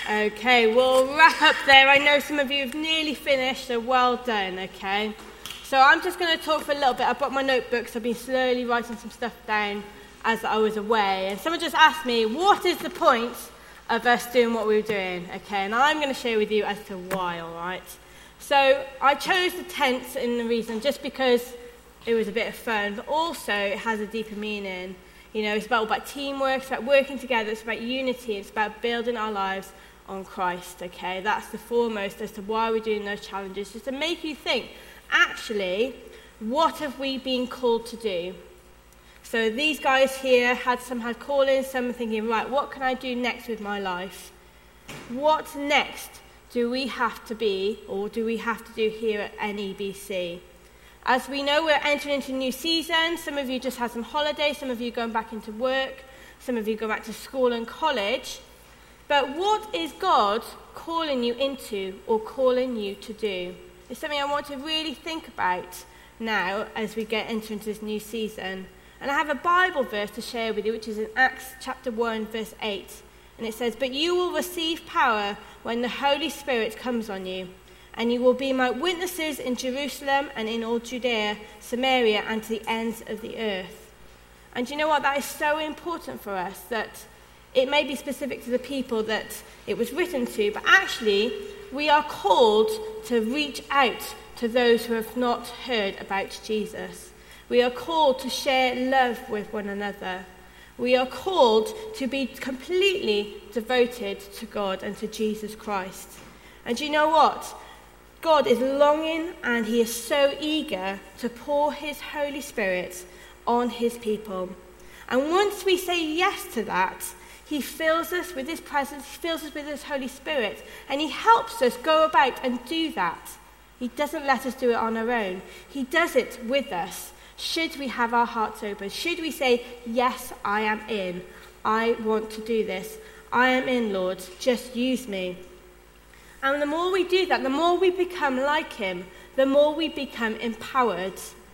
Okay, we'll wrap up there. I know some of you have nearly finished, so well done, okay? So I'm just going to talk for a little bit. I've got my notebooks. I've been slowly writing some stuff down as I was away. And someone just asked me, what is the point of us doing what we were doing, okay? And I'm going to share with you as to why, all right? So I chose the tents in the reason just because it was a bit of fun, but also it has a deeper meaning. You know, it's all about teamwork, it's about working together, it's about unity, it's about building our lives on Christ, okay? That's the foremost as to why we're doing those challenges, just to make you think, actually, what have we been called to do? So these guys here had callings, some were thinking, right, what can I do next with my life? What next do we have to be, or do we have to do here at NEBC? As we know, we're entering into a new season. Some of you just had some holidays, some of you going back into work, some of you go back to school and college. But what is God calling you into or calling you to do? It's something I want to really think about now as we enter into this new season. And I have a Bible verse to share with you, which is in Acts chapter 1, verse 8. And it says, "But you will receive power when the Holy Spirit comes on you, and you will be my witnesses in Jerusalem and in all Judea, Samaria, and to the ends of the earth." And you know what? That is so important for us, that it may be specific to the people that it was written to, but actually we are called to reach out to those who have not heard about Jesus. We are called to share love with one another. We are called to be completely devoted to God and to Jesus Christ. And you know what? God is longing and he is so eager to pour his Holy Spirit on his people. And once we say yes to that, he fills us with his presence, he fills us with his Holy Spirit, and he helps us go about and do that. He doesn't let us do it on our own. He does it with us. Should we have our hearts open? Should we say, yes, I am in. I want to do this. I am in, Lord. Just use me. And the more we do that, the more we become like him, the more we become empowered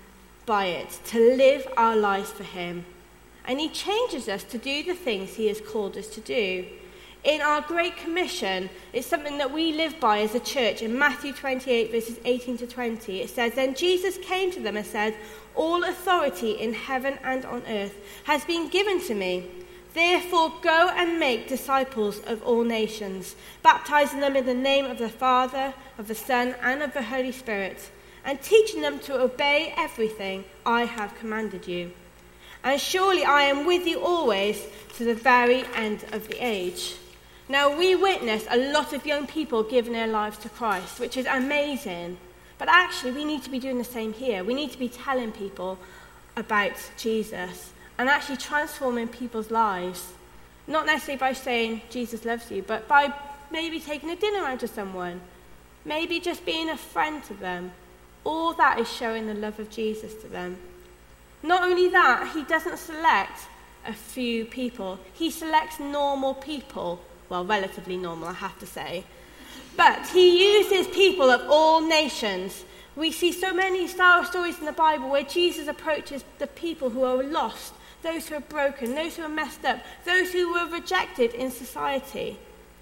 by it to live our lives for him. And he changes us to do the things he has called us to do. In our Great Commission, it's something that we live by as a church. In Matthew 28, verses 18 to 20, it says, "Then Jesus came to them and said, 'All authority in heaven and on earth has been given to me. Therefore go and make disciples of all nations, baptizing them in the name of the Father, of the Son, and of the Holy Spirit, and teaching them to obey everything I have commanded you. And surely I am with you always to the very end of the age.'" Now, we witness a lot of young people giving their lives to Christ, which is amazing. But actually, we need to be doing the same here. We need to be telling people about Jesus and actually transforming people's lives. Not necessarily by saying Jesus loves you, but by maybe taking a dinner out to someone, maybe just being a friend to them. All that is showing the love of Jesus to them. Not only that, he doesn't select a few people. He selects normal people. Well, relatively normal, I have to say. But he uses people of all nations. We see so many stories in the Bible where Jesus approaches the people who are lost, those who are broken, those who are messed up, those who were rejected in society.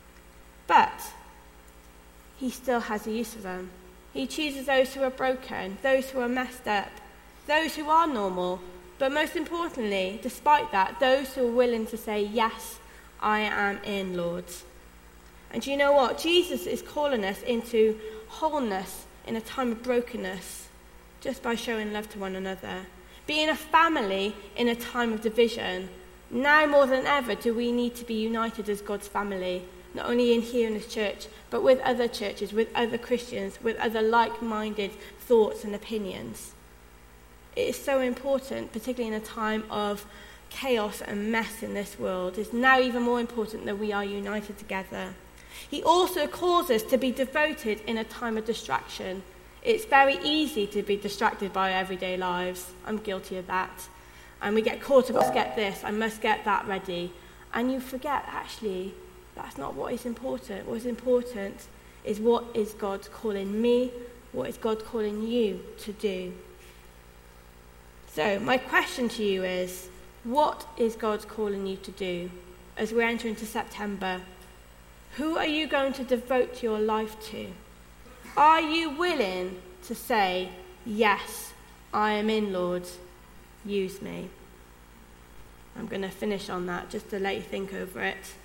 But he still has a use for them. He chooses those who are broken, those who are messed up, those who are normal, but most importantly, despite that, those who are willing to say, "Yes, I am in, Lord." And you know what? Jesus is calling us into wholeness in a time of brokenness, just by showing love to one another. Being a family in a time of division. Now more than ever do we need to be united as God's family, not only in here in this church, but with other churches, with other Christians, with other like-minded thoughts and opinions. It is so important, particularly in a time of chaos and mess in this world. It's now even more important that we are united together. He also calls us to be devoted in a time of distraction. It's very easy to be distracted by our everyday lives. I'm guilty of that. And we get caught up, I must get this, I must get that ready. And you forget, actually, that's not what is important. What is important is what is God calling me, what is God calling you to do. So my question to you is, what is God calling you to do as we enter into September? Who are you going to devote your life to? Are you willing to say, yes, I am in, Lord, use me? I'm going to finish on that just to let you think over it.